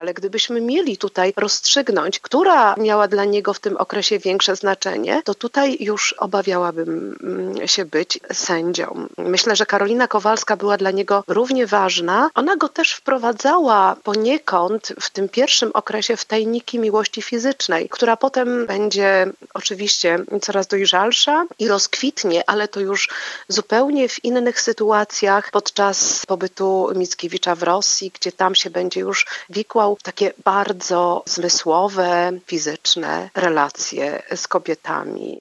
Ale gdybyśmy mieli tutaj rozstrzygnąć, która miała dla niego w tym okresie większe znaczenie, to tutaj już obawiałabym się być sędzią. Myślę, że Karolina Kowalska była dla niego równie ważna. Ona go też wprowadzała poniekąd w tym pierwszym okresie w tajniki miłości fizycznej, która potem będzie oczywiście coraz dojrzalsza i rozkwitnie, ale to już zupełnie w innych sytuacjach podczas pobytu Mickiewicza w Rosji, gdzie tam się będzie już wikłał w takie bardzo zmysłowe, fizyczne relacje z kobietami.